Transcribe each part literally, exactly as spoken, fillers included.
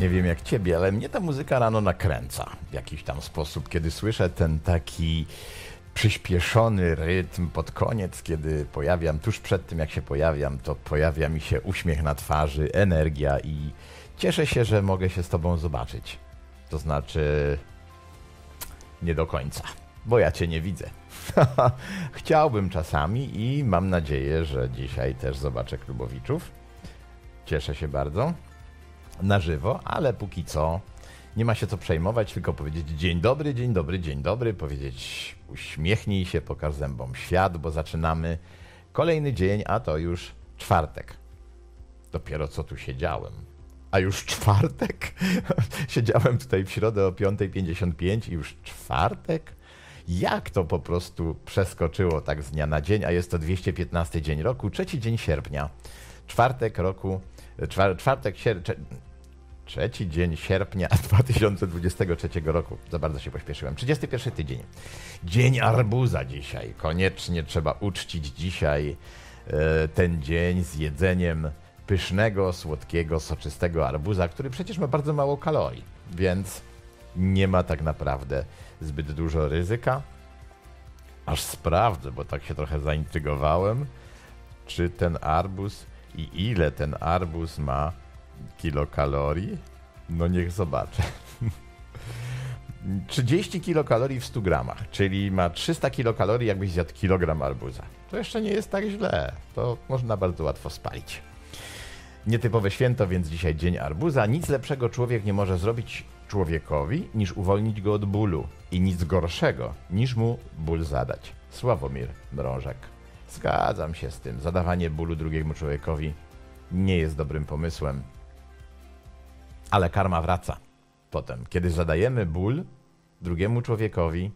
Nie wiem jak ciebie, ale mnie ta muzyka rano nakręca w jakiś tam sposób, kiedy słyszę ten taki przyspieszony rytm pod koniec, kiedy pojawiam, tuż przed tym jak się pojawiam, to pojawia mi się uśmiech na twarzy, energia i cieszę się, że mogę się z tobą zobaczyć. To znaczy nie do końca, bo ja cię nie widzę. Chciałbym czasami i mam nadzieję, że dzisiaj też zobaczę klubowiczów. Cieszę się bardzo. Na żywo, ale póki co nie ma się co przejmować, tylko powiedzieć dzień dobry, dzień dobry, dzień dobry, powiedzieć uśmiechnij się, pokaż zębom świat, bo zaczynamy kolejny dzień, a to już czwartek. Dopiero co tu siedziałem. A już czwartek? Siedziałem tutaj w środę o piąta pięćdziesiąt pięć i już czwartek? Jak to po prostu przeskoczyło tak z dnia na dzień, a jest to dwieście piętnasty dzień roku, trzeci dzień sierpnia. Czwartek roku, czwar, czwartek, sier, trzeci dzień sierpnia dwa tysiące dwudziestego trzeciego roku. Za bardzo się pośpieszyłem. trzydziesty pierwszy tydzień. Dzień arbuza dzisiaj. Koniecznie trzeba uczcić dzisiaj e, ten dzień z jedzeniem pysznego, słodkiego, soczystego arbuza, który przecież ma bardzo mało kalorii, więc nie ma tak naprawdę zbyt dużo ryzyka. Aż sprawdzę, bo tak się trochę zaintrygowałem, czy ten arbuz i ile ten arbuz ma kilokalorii? No niech zobaczę. trzydzieści kilokalorii w stu gramach, czyli ma trzysta kilokalorii, jakbyś zjadł kilogram arbuza. To jeszcze nie jest tak źle. To można bardzo łatwo spalić. Nietypowe święto, więc dzisiaj dzień arbuza. Nic lepszego człowiek nie może zrobić człowiekowi, niż uwolnić go od bólu. I nic gorszego, niż mu ból zadać. Sławomir Mrążek. Zgadzam się z tym. Zadawanie bólu drugiemu człowiekowi nie jest dobrym pomysłem. Ale karma wraca potem. Kiedy zadajemy ból drugiemu człowiekowi,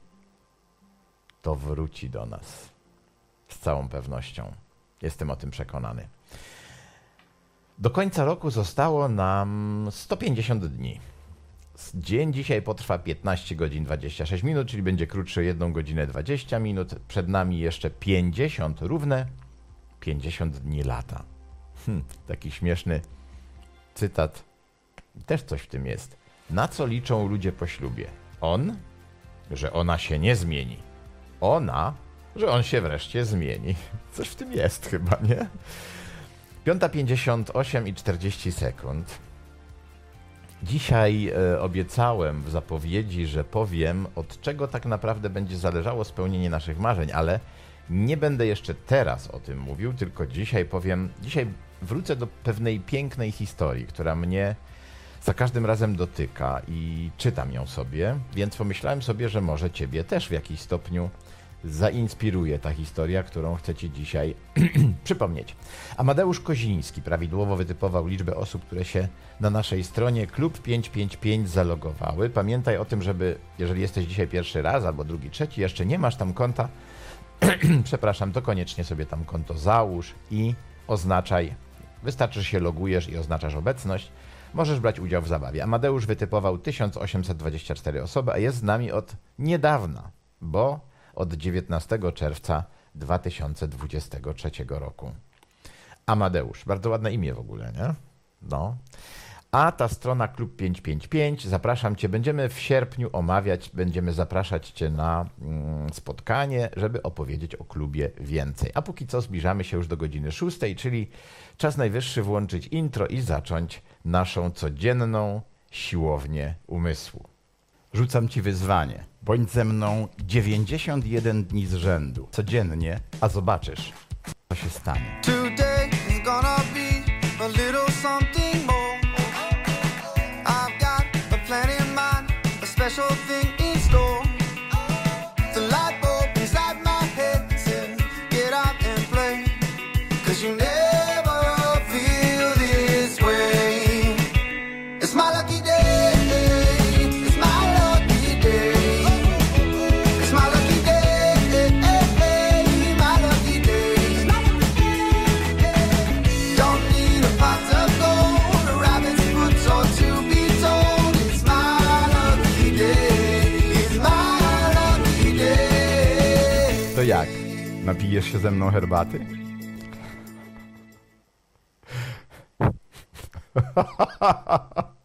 to wróci do nas. Z całą pewnością. Jestem o tym przekonany. Do końca roku zostało nam sto pięćdziesiąt dni. Dzień dzisiaj potrwa piętnaście godzin dwadzieścia sześć minut, czyli będzie krótszy o jedną godzinę dwadzieścia minut. Przed nami jeszcze pięćdziesiąt, równe pięćdziesiąt dni lata. Hm, taki śmieszny cytat. Też coś w tym jest. Na co liczą ludzie po ślubie? On, że ona się nie zmieni. Ona, że on się wreszcie zmieni. Coś w tym jest chyba, nie? piąta pięćdziesiąt osiem i czterdzieści sekund. Dzisiaj e, obiecałem w zapowiedzi, że powiem, od czego tak naprawdę będzie zależało spełnienie naszych marzeń, ale nie będę jeszcze teraz o tym mówił, tylko dzisiaj powiem, dzisiaj wrócę do pewnej pięknej historii, która mnie za każdym razem dotyka i czytam ją sobie, więc pomyślałem sobie, że może ciebie też w jakiś stopniu zainspiruje ta historia, którą chcę ci dzisiaj przypomnieć. Amadeusz Koziński prawidłowo wytypował liczbę osób, które się na naszej stronie klub pięćset pięćdziesiąt pięć zalogowały. Pamiętaj o tym, żeby, jeżeli jesteś dzisiaj pierwszy raz albo drugi, trzeci, jeszcze nie masz tam konta, przepraszam, to koniecznie sobie tam konto załóż i oznaczaj. Wystarczy, że się logujesz i oznaczasz obecność. Możesz brać udział w zabawie. Amadeusz wytypował tysiąc osiemset dwadzieścia cztery osoby, a jest z nami od niedawna, bo od dziewiętnastego czerwca dwa tysiące dwudziestego trzeciego roku. Amadeusz, bardzo ładne imię w ogóle, nie? No. A ta strona klub pięćset pięćdziesiąt pięć, zapraszam cię, będziemy w sierpniu omawiać, będziemy zapraszać cię na mm, spotkanie, żeby opowiedzieć o klubie więcej. A póki co zbliżamy się już do godziny szóstej, czyli czas najwyższy włączyć intro i zacząć naszą codzienną siłownię umysłu. Rzucam ci wyzwanie. Bądź ze mną dziewięćdziesiąt jeden dni z rzędu. Codziennie, a zobaczysz, co się stanie. Today is gonna be a little something more. I've got a plan in mind, a special thing in store. The light bulb inside my head said, get out and play. 'Cause you never feel this way. It's my lucky day. Jak? Napijesz się ze mną herbaty?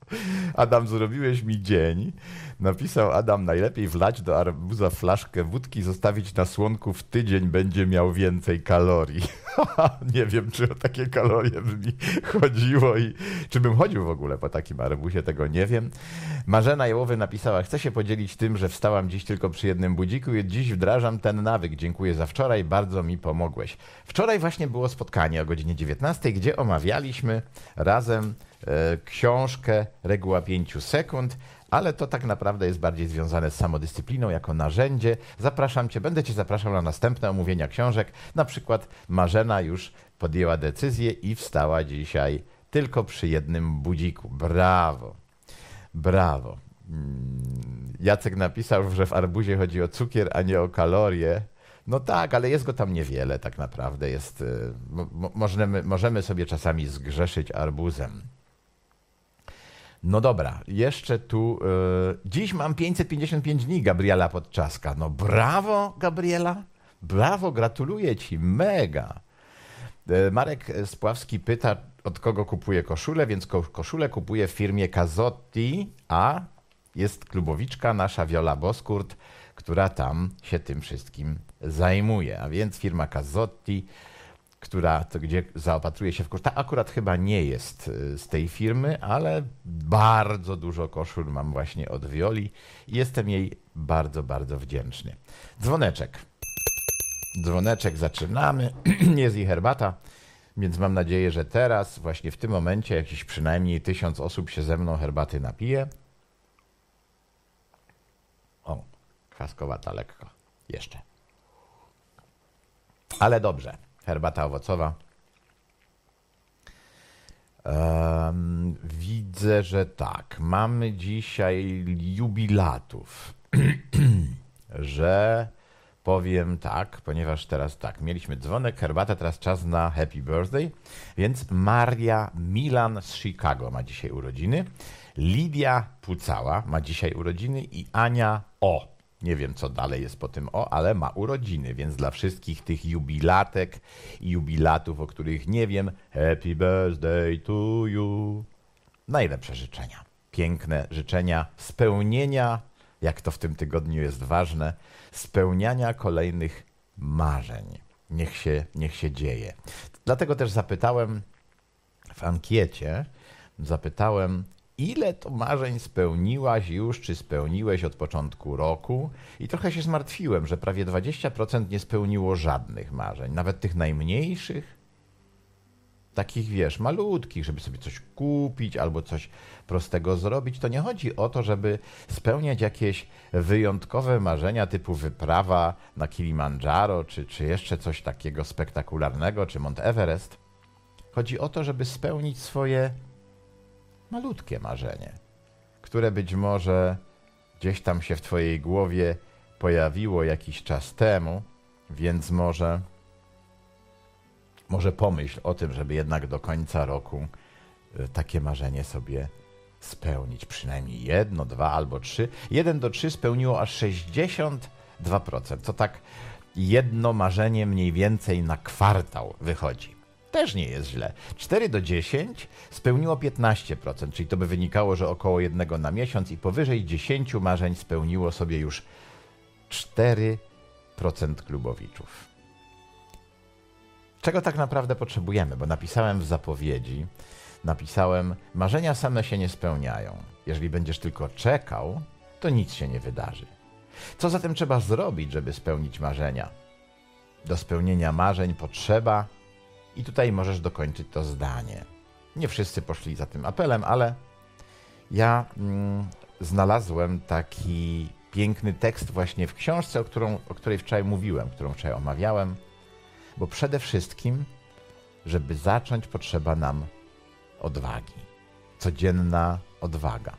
Adam, zrobiłeś mi dzień. Napisał Adam, najlepiej wlać do arbuza flaszkę wódki i zostawić na słonku, w tydzień będzie miał więcej kalorii. Nie wiem, czy o takie kalorie by mi chodziło i czy bym chodził w ogóle po takim arbuzie, tego nie wiem. Marzena Jałowy napisała, chcę się podzielić tym, że wstałam dziś tylko przy jednym budziku i dziś wdrażam ten nawyk. Dziękuję za wczoraj, bardzo mi pomogłeś. Wczoraj właśnie było spotkanie o godzinie dziewiętnastej, gdzie omawialiśmy razem e, książkę Reguła pięciu sekund, ale to tak naprawdę jest bardziej związane z samodyscypliną jako narzędzie. Zapraszam Cię, będę Cię zapraszał na następne omówienia książek. Na przykład Marzena już podjęła decyzję i wstała dzisiaj tylko przy jednym budziku. Brawo, brawo. Jacek napisał, że w arbuzie chodzi o cukier, a nie o kalorie. No tak, ale jest go tam niewiele tak naprawdę. Jest, mo- możemy, możemy sobie czasami zgrzeszyć arbuzem. No dobra, jeszcze tu... Yy, dziś mam pięćset pięćdziesiąt pięć dni, Gabriela Podczaska. No brawo, Gabriela. Brawo, gratuluję Ci, mega. Yy, Marek Spławski pyta, od kogo kupuje koszulę, więc ko- koszulę kupuje w firmie Cazotti, a jest klubowiczka nasza Wiola Boskurt, która tam się tym wszystkim zajmuje. A więc firma Cazotti, która to gdzie zaopatruje się w koszul. Ta akurat chyba nie jest z tej firmy, ale bardzo dużo koszul mam właśnie od Wioli i jestem jej bardzo, bardzo wdzięczny. Dzwoneczek. Dzwoneczek, zaczynamy. Jest i herbata, więc mam nadzieję, że teraz, właśnie w tym momencie, jakieś przynajmniej tysiąc osób się ze mną herbaty napije. O, kwaskowata lekko. Jeszcze. Ale dobrze. Herbata owocowa. Um, widzę, że tak. Mamy dzisiaj jubilatów. Że powiem tak, ponieważ teraz tak, mieliśmy dzwonek, herbatę, teraz czas na happy birthday. Więc Maria Milan z Chicago ma dzisiaj urodziny. Lidia Pucała ma dzisiaj urodziny i Ania O. Nie wiem, co dalej jest po tym O, ale ma urodziny, więc dla wszystkich tych jubilatek i jubilatów, o których nie wiem, happy birthday to you. Najlepsze życzenia. Piękne życzenia spełnienia, jak to w tym tygodniu jest ważne, spełniania kolejnych marzeń. Niech się, niech się dzieje. Dlatego też zapytałem w ankiecie, zapytałem, ile to marzeń spełniłaś już, czy spełniłeś od początku roku? I trochę się zmartwiłem, że prawie dwadzieścia procent nie spełniło żadnych marzeń, nawet tych najmniejszych. Takich, wiesz, malutkich, żeby sobie coś kupić albo coś prostego zrobić. To nie chodzi o to, żeby spełniać jakieś wyjątkowe marzenia typu wyprawa na Kilimandżaro, czy, czy jeszcze coś takiego spektakularnego, czy Mount Everest. Chodzi o to, żeby spełnić swoje malutkie marzenie, które być może gdzieś tam się w twojej głowie pojawiło jakiś czas temu, więc może, może pomyśl o tym, żeby jednak do końca roku takie marzenie sobie spełnić. Przynajmniej jedno, dwa albo trzy. Jeden do trzy spełniło aż sześćdziesiąt dwa procent. To tak jedno marzenie mniej więcej na kwartał wychodzi. Też nie jest źle. cztery do dziesięciu spełniło piętnaście procent, czyli to by wynikało, że około jednego na miesiąc i powyżej dziesięciu marzeń spełniło sobie już cztery procent klubowiczów. Czego tak naprawdę potrzebujemy? Bo napisałem w zapowiedzi, napisałem, marzenia same się nie spełniają. Jeżeli będziesz tylko czekał, to nic się nie wydarzy. Co zatem trzeba zrobić, żeby spełnić marzenia? Do spełnienia marzeń potrzeba, i tutaj możesz dokończyć to zdanie. Nie wszyscy poszli za tym apelem, ale ja mm, znalazłem taki piękny tekst właśnie w książce, o, którą, o której wczoraj mówiłem, którą wczoraj omawiałem, bo przede wszystkim, żeby zacząć, potrzeba nam odwagi. Codzienna odwaga.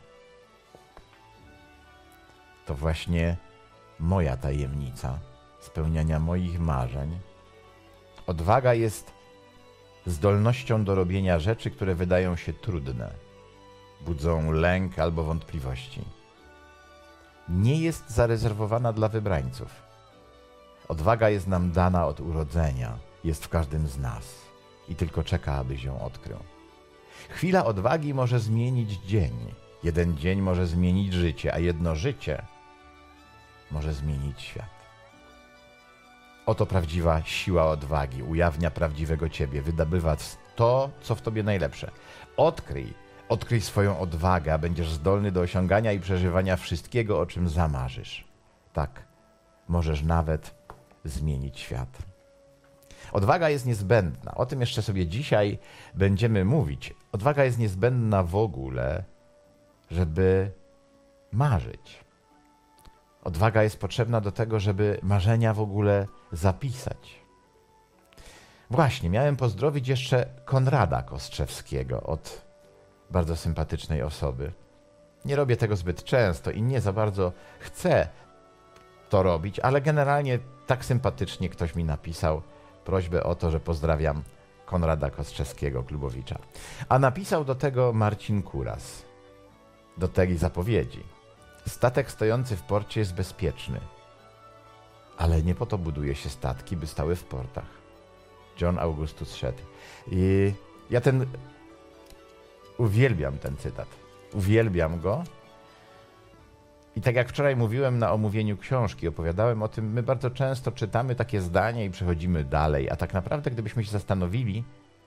To właśnie moja tajemnica spełniania moich marzeń. Odwaga jest zdolnością do robienia rzeczy, które wydają się trudne, budzą lęk albo wątpliwości. Nie jest zarezerwowana dla wybrańców. Odwaga jest nam dana od urodzenia, jest w każdym z nas i tylko czeka, abyś ją odkrył. Chwila odwagi może zmienić dzień, Jeden dzień może zmienić życie, a jedno życie może zmienić świat. Oto prawdziwa siła odwagi, ujawnia prawdziwego ciebie, wydobywa to, co w tobie najlepsze. Odkryj, odkryj swoją odwagę, a będziesz zdolny do osiągania i przeżywania wszystkiego, o czym zamarzysz. Tak, możesz nawet zmienić świat. Odwaga jest niezbędna. O tym jeszcze sobie dzisiaj będziemy mówić. Odwaga jest niezbędna w ogóle, żeby marzyć. Odwaga jest potrzebna do tego, żeby marzenia w ogóle zapisać. Właśnie, miałem pozdrowić jeszcze Konrada Kostrzewskiego od bardzo sympatycznej osoby. Nie robię tego zbyt często i nie za bardzo chcę to robić, ale generalnie tak sympatycznie ktoś mi napisał prośbę o to, że pozdrawiam Konrada Kostrzewskiego, klubowicza. A napisał do tego Marcin Kuras, do tej zapowiedzi. Statek stojący w porcie jest bezpieczny, ale nie po to buduje się statki, by stały w portach. John Augustus Shedd. I ja ten... uwielbiam ten cytat. Uwielbiam go. I tak jak wczoraj mówiłem na omówieniu książki, opowiadałem o tym, my bardzo często czytamy takie zdanie i przechodzimy dalej, a tak naprawdę gdybyśmy się zastanowili,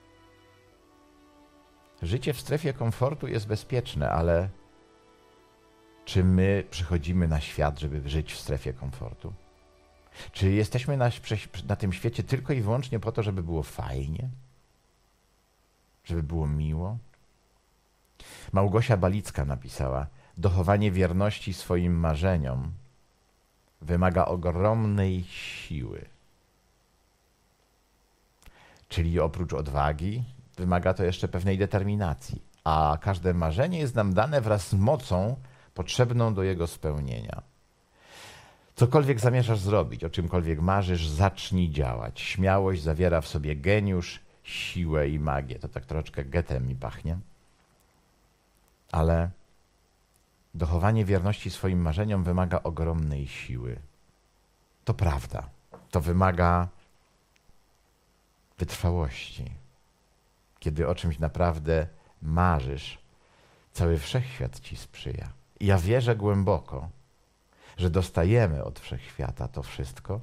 życie w strefie komfortu jest bezpieczne, ale czy my przychodzimy na świat, żeby żyć w strefie komfortu? Czy jesteśmy na, na tym świecie tylko i wyłącznie po to, żeby było fajnie? Żeby było miło? Małgosia Balicka napisała: dochowanie wierności swoim marzeniom wymaga ogromnej siły. Czyli oprócz odwagi wymaga to jeszcze pewnej determinacji. A każde marzenie jest nam dane wraz z mocą potrzebną do jego spełnienia. Cokolwiek zamierzasz zrobić, o czymkolwiek marzysz, zacznij działać. Śmiałość zawiera w sobie geniusz, siłę i magię. To tak troszeczkę Goethem mi pachnie. Ale dochowanie wierności swoim marzeniom wymaga ogromnej siły. To prawda. To wymaga wytrwałości. Kiedy o czymś naprawdę marzysz, cały wszechświat ci sprzyja. I ja wierzę głęboko, że dostajemy od wszechświata to wszystko,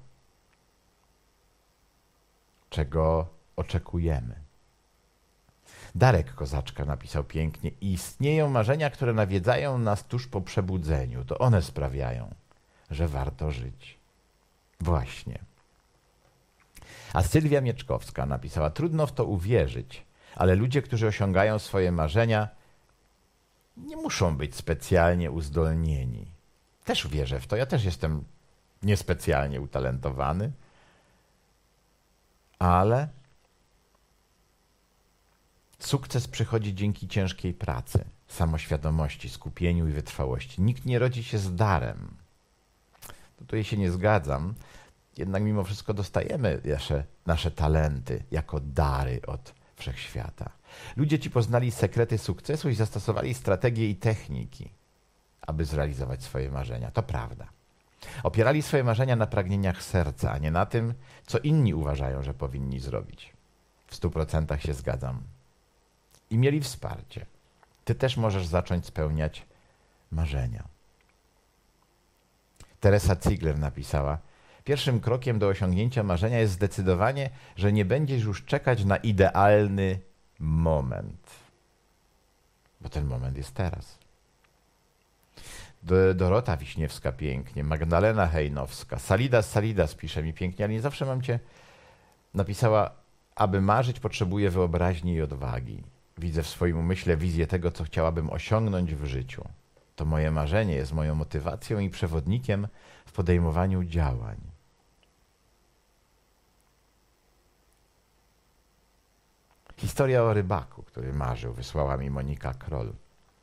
czego oczekujemy. Darek Kozaczka napisał pięknie: istnieją marzenia, które nawiedzają nas tuż po przebudzeniu. To one sprawiają, że warto żyć. Właśnie. A Sylwia Mieczkowska napisała: trudno w to uwierzyć, ale ludzie, którzy osiągają swoje marzenia, nie muszą być specjalnie uzdolnieni. Też wierzę w to. Ja też jestem niespecjalnie utalentowany, ale sukces przychodzi dzięki ciężkiej pracy, samoświadomości, skupieniu i wytrwałości. Nikt nie rodzi się z darem. Tutaj się nie zgadzam. Jednak mimo wszystko dostajemy nasze, nasze talenty jako dary od wszechświata. Ludzie ci poznali sekrety sukcesu i zastosowali strategie i techniki, aby zrealizować swoje marzenia. To prawda. Opierali swoje marzenia na pragnieniach serca, a nie na tym, co inni uważają, że powinni zrobić. W stu procentach się zgadzam. I mieli wsparcie. Ty też możesz zacząć spełniać marzenia. Teresa Ziegler napisała: pierwszym krokiem do osiągnięcia marzenia jest zdecydowanie, że nie będziesz już czekać na idealny moment. Bo ten moment jest teraz. Dorota Wiśniewska pięknie, Magdalena Hejnowska, Salidas Salidas pisze mi pięknie, ale nie zawsze mam cię. Napisała: aby marzyć, potrzebuję wyobraźni i odwagi. Widzę w swoim umyśle wizję tego, co chciałabym osiągnąć w życiu. To moje marzenie jest moją motywacją i przewodnikiem w podejmowaniu działań. Historia o rybaku, który marzył, wysłała mi Monika Kroll.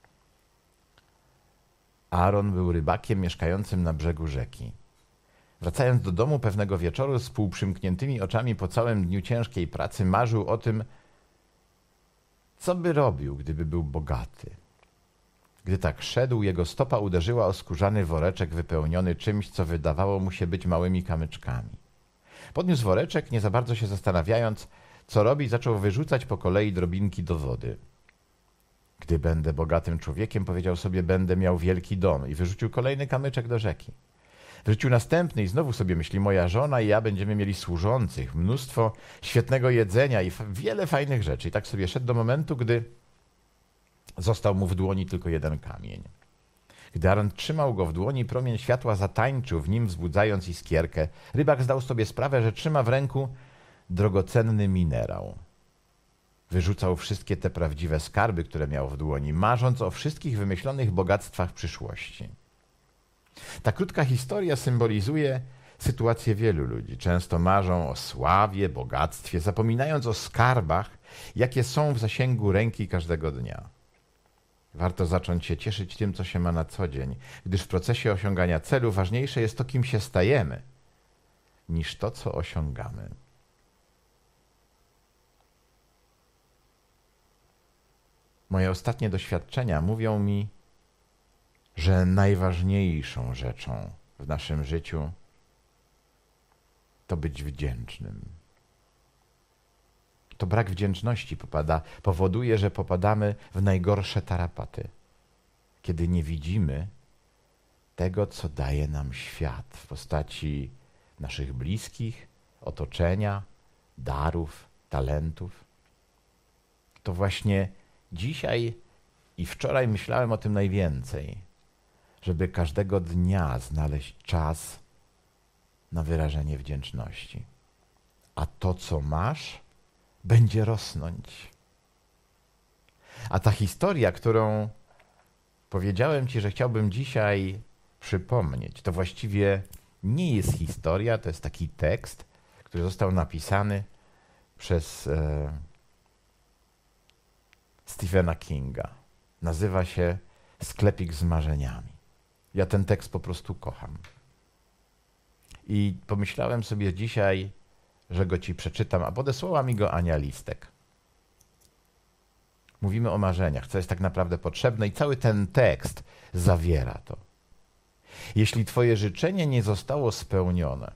Aaron był rybakiem mieszkającym na brzegu rzeki. Wracając do domu pewnego wieczoru z półprzymkniętymi oczami po całym dniu ciężkiej pracy, marzył o tym, co by robił, gdyby był bogaty. Gdy tak szedł, jego stopa uderzyła o skórzany woreczek wypełniony czymś, co wydawało mu się być małymi kamyczkami. Podniósł woreczek, nie za bardzo się zastanawiając, co robi, zaczął wyrzucać po kolei drobinki do wody. Gdy będę bogatym człowiekiem, powiedział sobie, będę miał wielki dom i wyrzucił kolejny kamyczek do rzeki. Wrzucił następny i znowu sobie myśli, moja żona i ja będziemy mieli służących, mnóstwo świetnego jedzenia i wiele fajnych rzeczy. I tak sobie szedł do momentu, gdy został mu w dłoni tylko jeden kamień. Gdy Aaron trzymał go w dłoni, promień światła zatańczył w nim, wzbudzając iskierkę. Rybak zdał sobie sprawę, że trzyma w ręku drogocenny minerał. Wyrzucał wszystkie te prawdziwe skarby, które miał w dłoni, marząc o wszystkich wymyślonych bogactwach przyszłości. Ta krótka historia symbolizuje sytuację wielu ludzi. Często marzą o sławie, bogactwie, zapominając o skarbach, jakie są w zasięgu ręki każdego dnia. Warto zacząć się cieszyć tym, co się ma na co dzień, gdyż w procesie osiągania celu ważniejsze jest to, kim się stajemy, niż to, co osiągamy. Moje ostatnie doświadczenia mówią mi, że najważniejszą rzeczą w naszym życiu to być wdzięcznym. To brak wdzięczności popada, powoduje, że popadamy w najgorsze tarapaty, kiedy nie widzimy tego, co daje nam świat w postaci naszych bliskich, otoczenia, darów, talentów. To właśnie dzisiaj i wczoraj myślałem o tym najwięcej, żeby każdego dnia znaleźć czas na wyrażenie wdzięczności. A to, co masz, będzie rosnąć. A ta historia, którą powiedziałem ci, że chciałbym dzisiaj przypomnieć, to właściwie nie jest historia, to jest taki tekst, który został napisany przez e, Stephena Kinga. Nazywa się Sklepik z marzeniami. Ja ten tekst po prostu kocham. I pomyślałem sobie dzisiaj, że go ci przeczytam, a podesłała mi go Ania Listek. Mówimy o marzeniach, co jest tak naprawdę potrzebne i cały ten tekst zawiera to. Jeśli twoje życzenie nie zostało spełnione,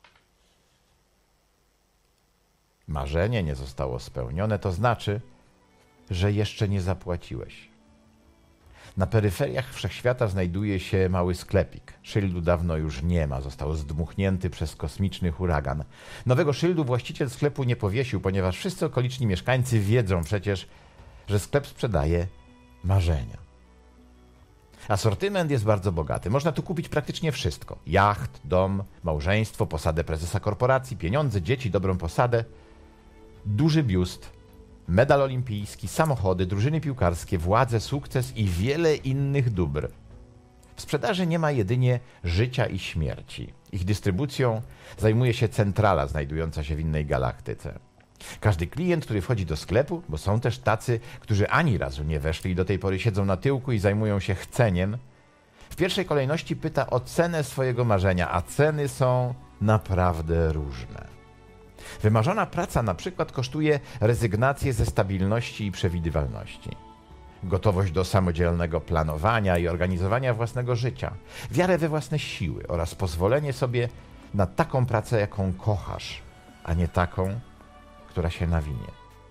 marzenie nie zostało spełnione, to znaczy, że jeszcze nie zapłaciłeś. Na peryferiach wszechświata znajduje się mały sklepik. Szyldu dawno już nie ma, został zdmuchnięty przez kosmiczny huragan. Nowego szyldu właściciel sklepu nie powiesił, ponieważ wszyscy okoliczni mieszkańcy wiedzą przecież, że sklep sprzedaje marzenia. Asortyment jest bardzo bogaty. Można tu kupić praktycznie wszystko. Jacht, dom, małżeństwo, posadę prezesa korporacji, pieniądze, dzieci, dobrą posadę, duży biust, medal olimpijski, samochody, drużyny piłkarskie, władzę, sukces i wiele innych dóbr. W sprzedaży nie ma jedynie życia i śmierci. Ich dystrybucją zajmuje się centrala znajdująca się w innej galaktyce. Każdy klient, który wchodzi do sklepu, bo są też tacy, którzy ani razu nie weszli i do tej pory siedzą na tyłku i zajmują się chceniem, w pierwszej kolejności pyta o cenę swojego marzenia, a ceny są naprawdę różne. Wymarzona praca na przykład kosztuje rezygnację ze stabilności i przewidywalności, gotowość do samodzielnego planowania i organizowania własnego życia, wiarę we własne siły oraz pozwolenie sobie na taką pracę, jaką kochasz, a nie taką, która się nawinie.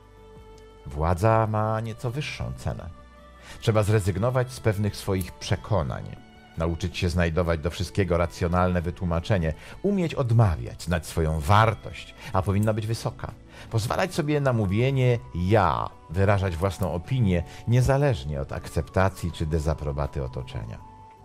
Władza ma nieco wyższą cenę. Trzeba zrezygnować z pewnych swoich przekonań, nauczyć się znajdować do wszystkiego racjonalne wytłumaczenie, umieć odmawiać, znać swoją wartość, a powinna być wysoka. Pozwalać sobie na mówienie ja, wyrażać własną opinię, niezależnie od akceptacji czy dezaprobaty otoczenia.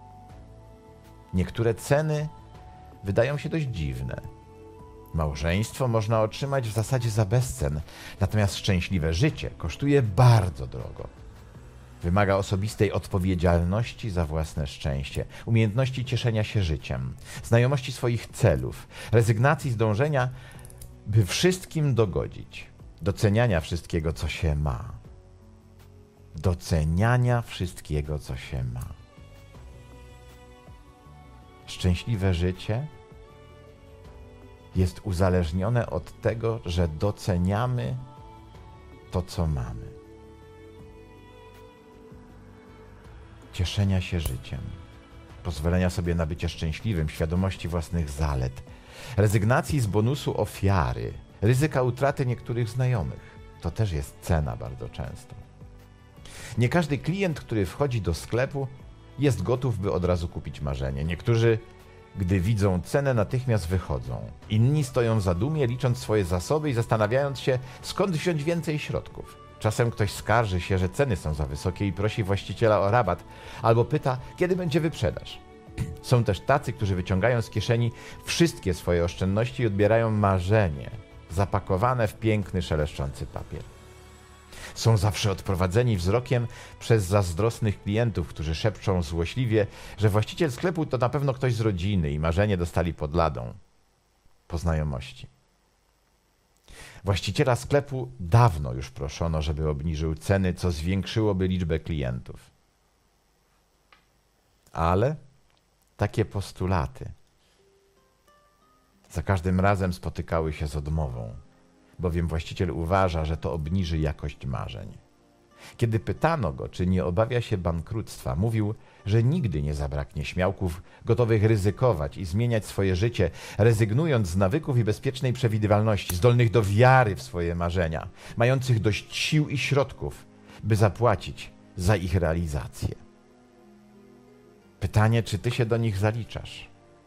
Niektóre ceny wydają się dość dziwne. Małżeństwo można otrzymać w zasadzie za bezcen, natomiast szczęśliwe życie kosztuje bardzo drogo. Wymaga osobistej odpowiedzialności za własne szczęście, umiejętności cieszenia się życiem, znajomości swoich celów, rezygnacji z dążenia, by wszystkim dogodzić, doceniania wszystkiego, co się ma. Doceniania wszystkiego, co się ma. Szczęśliwe życie jest uzależnione od tego, że doceniamy to, co mamy. Cieszenia się życiem, pozwolenia sobie na bycie szczęśliwym, świadomości własnych zalet, rezygnacji z bonusu ofiary, ryzyka utraty niektórych znajomych. To też jest cena bardzo często. Nie każdy klient, który wchodzi do sklepu, jest gotów, by od razu kupić marzenie. Niektórzy, gdy widzą cenę, natychmiast wychodzą. Inni stoją zadumie, licząc swoje zasoby i zastanawiając się, skąd wziąć więcej środków. Czasem ktoś skarży się, że ceny są za wysokie i prosi właściciela o rabat, albo pyta, kiedy będzie wyprzedaż. Są też tacy, którzy wyciągają z kieszeni wszystkie swoje oszczędności i odbierają marzenie, zapakowane w piękny, szeleszczący papier. Są zawsze odprowadzeni wzrokiem przez zazdrosnych klientów, którzy szepczą złośliwie, że właściciel sklepu to na pewno ktoś z rodziny i marzenie dostali pod ladą po znajomości. Właściciela sklepu dawno już proszono, żeby obniżył ceny, co zwiększyłoby liczbę klientów. Ale takie postulaty za każdym razem spotykały się z odmową, bowiem właściciel uważa, że to obniży jakość marzeń. Kiedy pytano go, czy nie obawia się bankructwa, mówił, że nigdy nie zabraknie śmiałków gotowych ryzykować i zmieniać swoje życie, rezygnując z nawyków i bezpiecznej przewidywalności, zdolnych do wiary w swoje marzenia, mających dość sił i środków, by zapłacić za ich realizację. Pytanie, czy ty się do nich zaliczasz?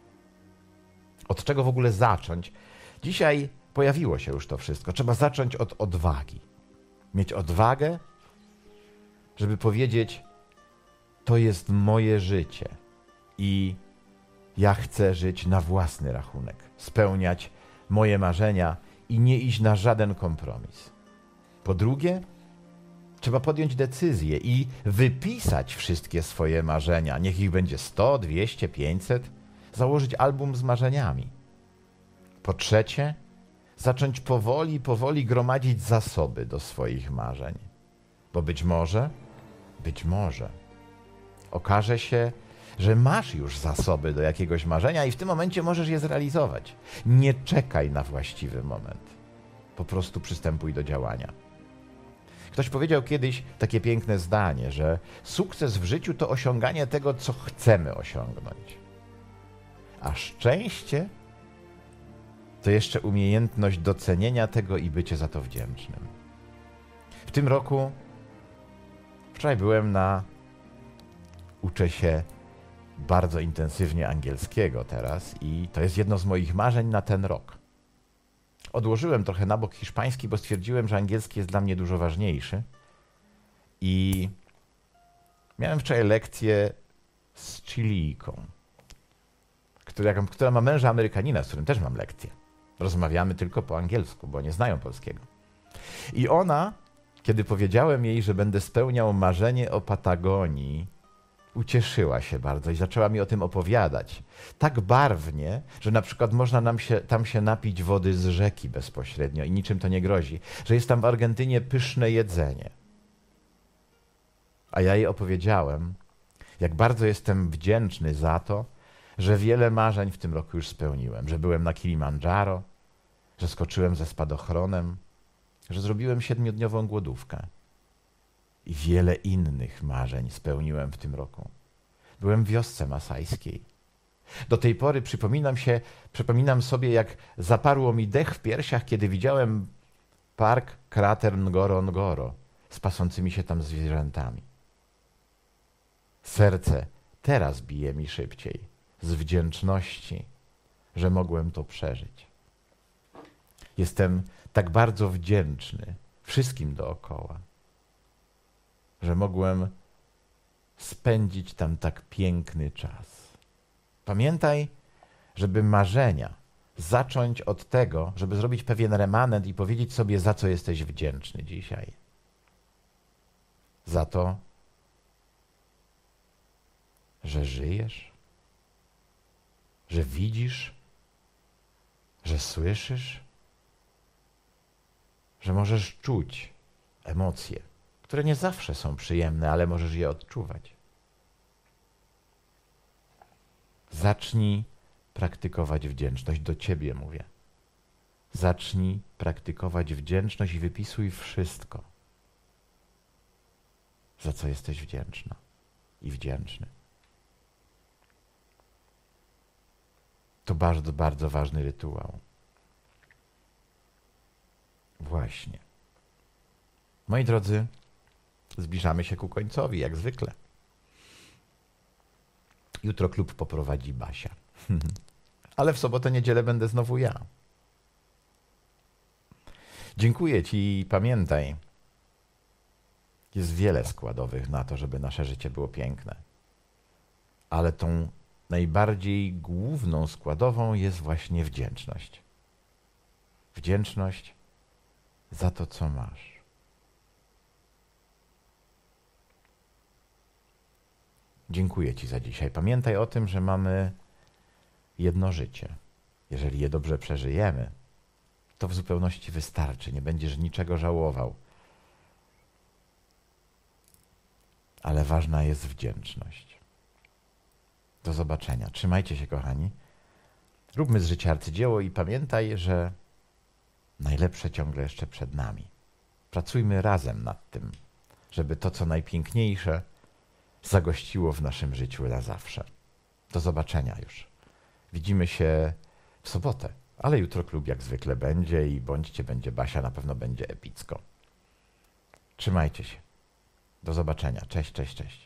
Od czego w ogóle zacząć? Dzisiaj pojawiło się już to wszystko. Trzeba zacząć od odwagi. Mieć odwagę, żeby powiedzieć, to jest moje życie i ja chcę żyć na własny rachunek, spełniać moje marzenia i nie iść na żaden kompromis. Po drugie, trzeba podjąć decyzję i wypisać wszystkie swoje marzenia. Niech ich będzie sto, dwieście, pięćset. Założyć album z marzeniami. Po trzecie, zacząć powoli, powoli gromadzić zasoby do swoich marzeń. Bo być może, być może okaże się, że masz już zasoby do jakiegoś marzenia i w tym momencie możesz je zrealizować. Nie czekaj na właściwy moment. Po prostu przystępuj do działania. Ktoś powiedział kiedyś takie piękne zdanie, że sukces w życiu to osiąganie tego, co chcemy osiągnąć. A szczęście to jeszcze umiejętność docenienia tego i bycie za to wdzięcznym. W tym roku, wczoraj byłem na, uczę się bardzo intensywnie angielskiego teraz i to jest jedno z moich marzeń na ten rok. Odłożyłem trochę na bok hiszpański, bo stwierdziłem, że angielski jest dla mnie dużo ważniejszy i miałem wczoraj lekcję z Chilijką, która, która ma męża Amerykanina, z którym też mam lekcję. Rozmawiamy tylko po angielsku, bo nie znają polskiego. I ona, kiedy powiedziałem jej, że będę spełniał marzenie o Patagonii, ucieszyła się bardzo i zaczęła mi o tym opowiadać. Tak barwnie, że na przykład można nam się, tam się napić wody z rzeki bezpośrednio i niczym to nie grozi. Że jest tam w Argentynie pyszne jedzenie. A ja jej opowiedziałem, jak bardzo jestem wdzięczny za to, że wiele marzeń w tym roku już spełniłem. Że byłem na Kilimandżaro, że skoczyłem ze spadochronem, że zrobiłem siedmiodniową głodówkę. I wiele innych marzeń spełniłem w tym roku. Byłem w wiosce masajskiej. Do tej pory przypominam się, przypominam sobie, jak zaparło mi dech w piersiach, kiedy widziałem park krater Ngorongoro z pasącymi się tam zwierzętami. Serce teraz bije mi szybciej, z wdzięczności, że mogłem to przeżyć. Jestem tak bardzo wdzięczny wszystkim dookoła, że mogłem spędzić tam tak piękny czas. Pamiętaj, żeby marzenia zacząć od tego, żeby zrobić pewien remanent i powiedzieć sobie, za co jesteś wdzięczny dzisiaj. Za to, że żyjesz, że widzisz, że słyszysz, że możesz czuć emocje, które nie zawsze są przyjemne, ale możesz je odczuwać. Zacznij praktykować wdzięczność. Do ciebie mówię. Zacznij praktykować wdzięczność i wypisuj wszystko, za co jesteś wdzięczna i wdzięczny. To bardzo, bardzo ważny rytuał. Właśnie. Moi drodzy, Zbliżamy się ku końcowi, jak zwykle. Jutro klub poprowadzi Basia. Ale w sobotę, niedzielę będę znowu ja. Dziękuję Ci i pamiętaj, jest wiele składowych na to, żeby nasze życie było piękne. Ale tą najbardziej główną składową jest właśnie wdzięczność. Wdzięczność za to, co masz. Dziękuję Ci za dzisiaj. Pamiętaj o tym, że mamy jedno życie. Jeżeli je dobrze przeżyjemy, to w zupełności wystarczy. Nie będziesz niczego żałował. Ale ważna jest wdzięczność. Do zobaczenia. Trzymajcie się, kochani. Róbmy z życia arcydzieło i pamiętaj, że najlepsze ciągle jeszcze przed nami. Pracujmy razem nad tym, żeby to, co najpiękniejsze, zagościło w naszym życiu na zawsze. Do zobaczenia już. Widzimy się w sobotę, ale jutro klub jak zwykle będzie i bądźcie, będzie Basia, na pewno będzie epicko. Trzymajcie się. Do zobaczenia. Cześć, cześć, cześć.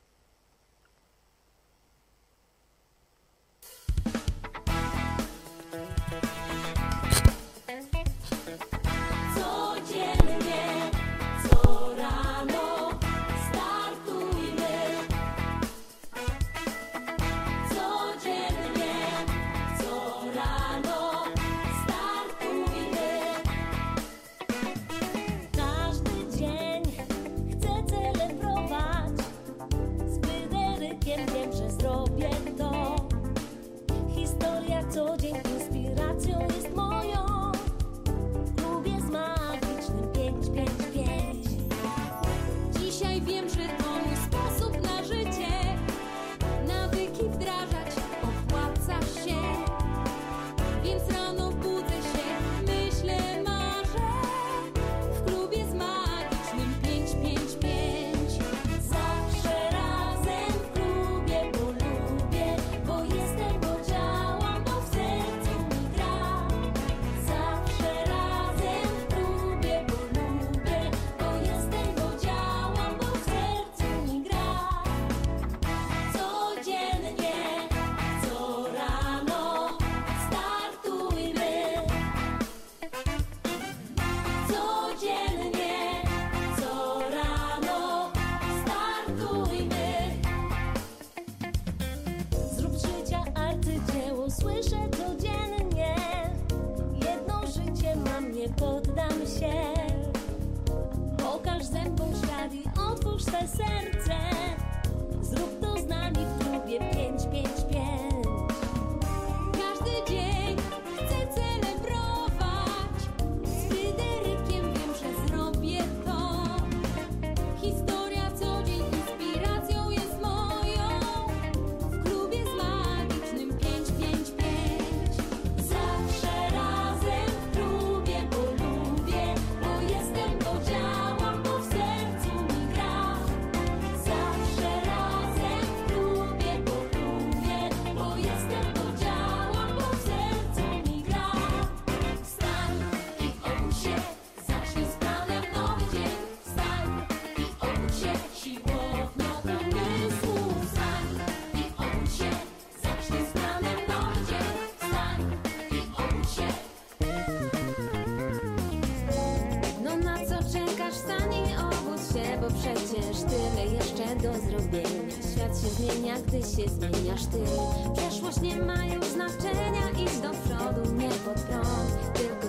Serce, zrób to z nami w klubie pięć pięć pięć. Każdy dzień chcę celebrować. Z Fryderykiem wiem, że zrobię to. Historia co dzień inspiracją jest moją. W klubie z magicznym pięć pięć pięć. Zawsze razem w klubie, bo lubię, bo jestem, bo działam, bo w sercu mi gra. Zawsze razem w klubie, bo lubię, bo jestem, bo działam, bo w sercu mi gra. Wstań i obudź się, zacznij z planem nowy dzień. Wstań i obudź się, siłownia umysłu. Wstań i obudź się, zacznij z planem nowy dzień. Wstań i obudź się. No na co czekasz? Wstań i obudź się, bo przecież tyle jeszcze do zrobienia. Świat się zmienia, gdy się zmieniasz ty. Przeszłość nie ma już znaczenia, idź do przodu, nie pod prąd. Tylko